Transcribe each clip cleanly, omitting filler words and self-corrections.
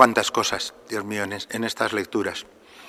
Cuántas cosas, Dios mío, en estas lecturas.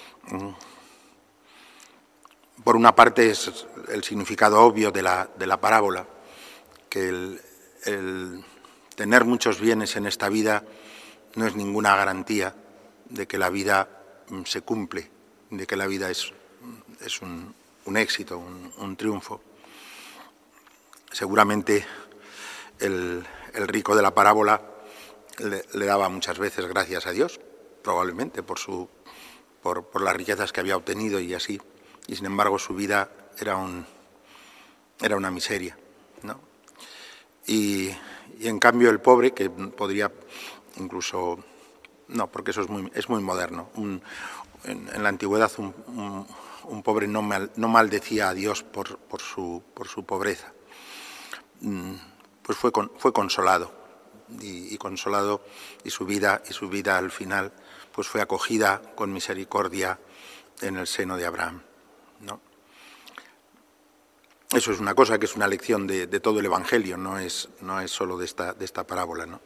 Por una parte es el significado obvio de la parábola, que el tener muchos bienes en esta vida no es ninguna garantía de que la vida se cumple, de que la vida es un éxito, un triunfo. Seguramente el rico de la parábola le daba muchas veces gracias a Dios, probablemente por las riquezas que había obtenido y así, y sin embargo su vida era una miseria, ¿no? Y en cambio el pobre, que podría incluso, no, porque eso es muy moderno, en la antigüedad un pobre no maldecía a Dios por su pobreza, pues fue consolado. Y consolado, y su vida al final pues fue acogida con misericordia en el seno de Abraham, ¿no? Eso es una cosa que es una lección de todo el Evangelio, no es solo de esta parábola, ¿no?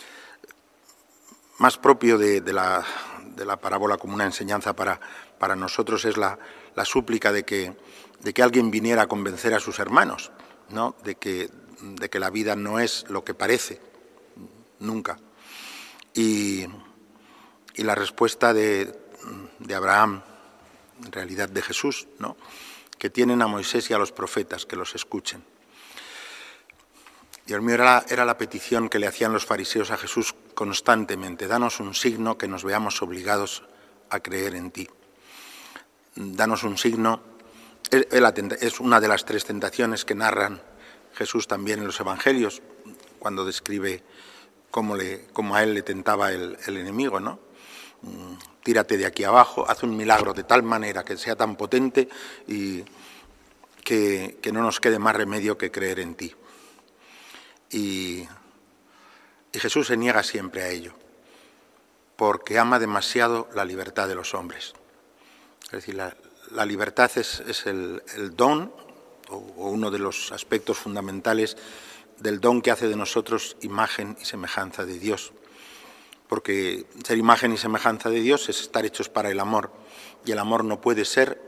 Más propio de la parábola como una enseñanza para nosotros es la súplica de que alguien viniera a convencer a sus hermanos, ¿no? de que la vida no es lo que parece, nunca. Y la respuesta de Abraham, en realidad de Jesús, ¿no? Que tienen a Moisés y a los profetas, que los escuchen. Dios mío, era la petición que le hacían los fariseos a Jesús constantemente: danos un signo que nos veamos obligados a creer en ti. Danos un signo. Es una de las 3 tentaciones que narran Jesús también en los Evangelios, cuando describe cómo a él le tentaba el enemigo, ¿no? Tírate de aquí abajo, haz un milagro de tal manera que sea tan potente y que no nos quede más remedio que creer en ti. Y Jesús se niega siempre a ello, porque ama demasiado la libertad de los hombres. Es decir, la libertad es el don, o uno de los aspectos fundamentales del don que hace de nosotros imagen y semejanza de Dios. Porque ser imagen y semejanza de Dios es estar hechos para el amor, y el amor no puede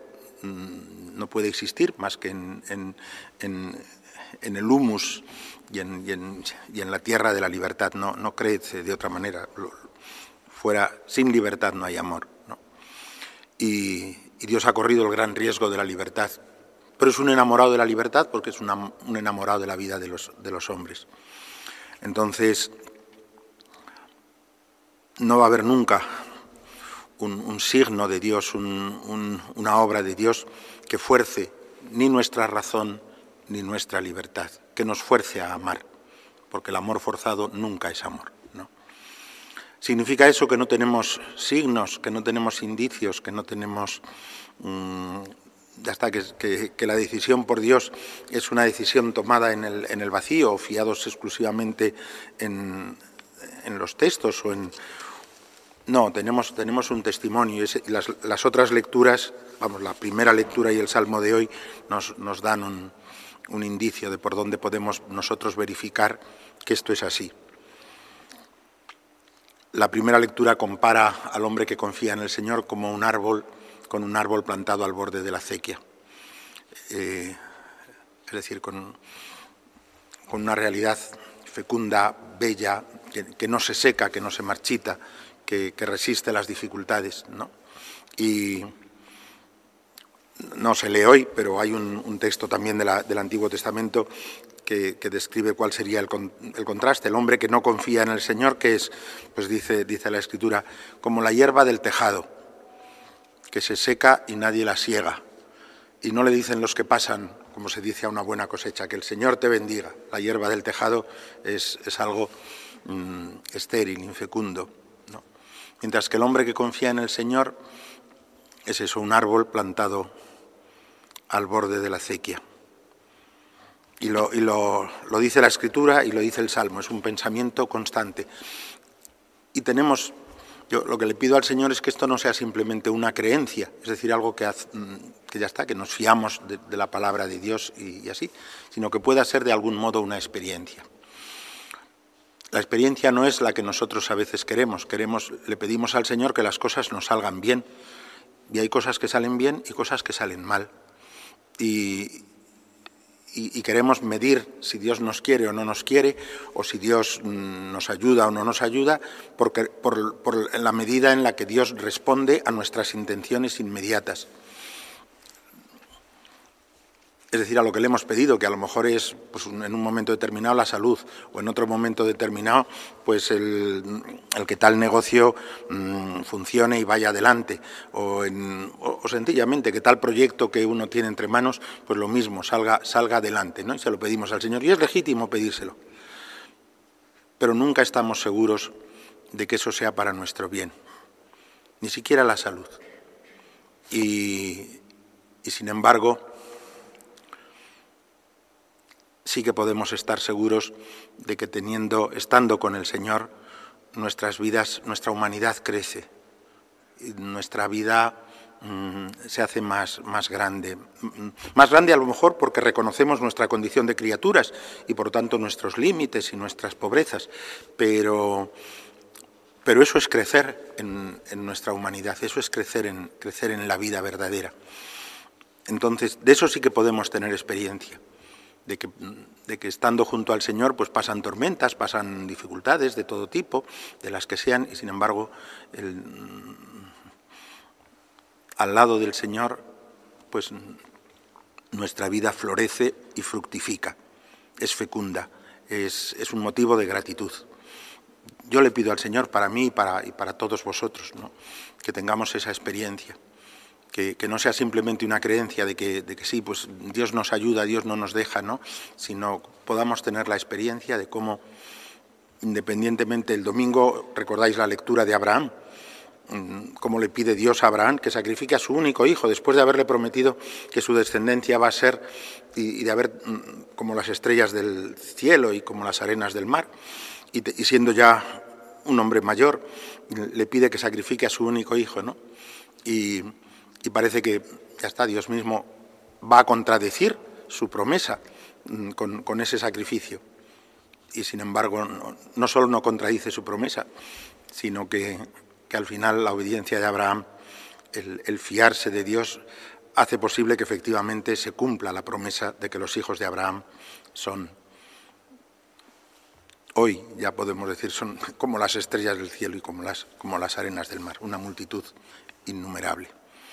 existir más que en el humus y en la tierra de la libertad. No crece de otra manera. Sin libertad no hay amor, ¿no? Y Dios ha corrido el gran riesgo de la libertad. Pero es un enamorado de la libertad porque es un enamorado de la vida de los hombres. Entonces, no va a haber nunca un signo de Dios, una obra de Dios que fuerce ni nuestra razón ni nuestra libertad, que nos fuerce a amar, porque el amor forzado nunca es amor, ¿no? ¿Significa eso que no tenemos signos, que no tenemos indicios, que no tenemos... que la decisión por Dios es una decisión tomada en el vacío, fiados exclusivamente en los textos o en... No, tenemos un testimonio. Las otras lecturas, la primera lectura y el Salmo de hoy nos dan un indicio de por dónde podemos nosotros verificar que esto es así. La primera lectura compara al hombre que confía en el Señor como un árbol, con un árbol plantado al borde de la acequia. Es decir, con una realidad fecunda, bella, que no se seca, que no se marchita, que resiste las dificultades, ¿no? Y no se lee hoy, pero hay un texto también del Antiguo Testamento que describe cuál sería el contraste. El hombre que no confía en el Señor, que es, pues dice la Escritura, como la hierba del tejado, que se seca y nadie la siega. Y no le dicen los que pasan, como se dice a una buena cosecha, que el Señor te bendiga. La hierba del tejado es algo estéril, infecundo, ¿no? Mientras que el hombre que confía en el Señor es eso, un árbol plantado al borde de la acequia. Y lo dice la Escritura y lo dice el Salmo, es un pensamiento constante. Y yo lo que le pido al Señor es que esto no sea simplemente una creencia, es decir, algo que ya está, que nos fiamos de la palabra de Dios y así, sino que pueda ser de algún modo una experiencia. La experiencia no es la que nosotros a veces queremos. Le pedimos al Señor que las cosas nos salgan bien. Y hay cosas que salen bien y cosas que salen mal. Y queremos medir si Dios nos quiere o no nos quiere, o si Dios nos ayuda o no nos ayuda, por la medida en la que Dios responde a nuestras intenciones inmediatas. Es decir, a lo que le hemos pedido, que a lo mejor es pues, en un momento determinado la salud, o en otro momento determinado pues el que tal negocio funcione y vaya adelante, o sencillamente que tal proyecto que uno tiene entre manos, pues lo mismo, salga adelante, ¿no? Y se lo pedimos al Señor, y es legítimo pedírselo. Pero nunca estamos seguros de que eso sea para nuestro bien, ni siquiera la salud. Y sin embargo, sí que podemos estar seguros de que estando con el Señor, nuestras vidas, nuestra humanidad crece, y nuestra vida se hace más grande. Más grande a lo mejor porque reconocemos nuestra condición de criaturas y por tanto nuestros límites y nuestras pobrezas, pero eso es crecer en nuestra humanidad, eso es crecer en la vida verdadera. Entonces, de eso sí que podemos tener experiencia. De que estando junto al Señor pues pasan tormentas, pasan dificultades de todo tipo, de las que sean, y sin embargo al lado del Señor pues nuestra vida florece y fructifica, es fecunda, es un motivo de gratitud. Yo le pido al Señor para mí y para todos vosotros, ¿no? Que tengamos esa experiencia. Que no sea simplemente una creencia de que sí, pues Dios nos ayuda, Dios no nos deja, ¿no? Sino podamos tener la experiencia de cómo, independientemente, el domingo, recordáis la lectura de Abraham, cómo le pide Dios a Abraham que sacrifique a su único hijo, después de haberle prometido que su descendencia va a ser, y de haber, como las estrellas del cielo y como las arenas del mar, y siendo ya un hombre mayor, le pide que sacrifique a su único hijo, ¿no? Y parece que ya está, Dios mismo va a contradecir su promesa con ese sacrificio. Y sin embargo, no solo no contradice su promesa, sino que al final la obediencia de Abraham, el fiarse de Dios, hace posible que efectivamente se cumpla la promesa de que los hijos de Abraham son, hoy ya podemos decir, son como las estrellas del cielo y como las arenas del mar, una multitud innumerable.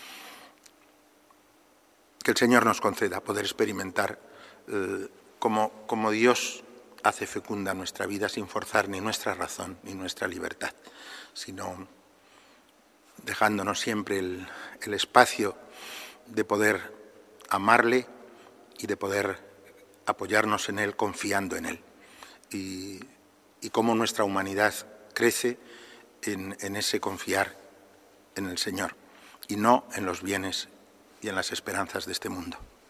Que el Señor nos conceda poder experimentar cómo Dios hace fecunda nuestra vida sin forzar ni nuestra razón ni nuestra libertad, sino dejándonos siempre el espacio de poder amarle y de poder apoyarnos en Él confiando en Él. Y cómo nuestra humanidad crece en ese confiar en el Señor y no en los bienes y en las esperanzas de este mundo.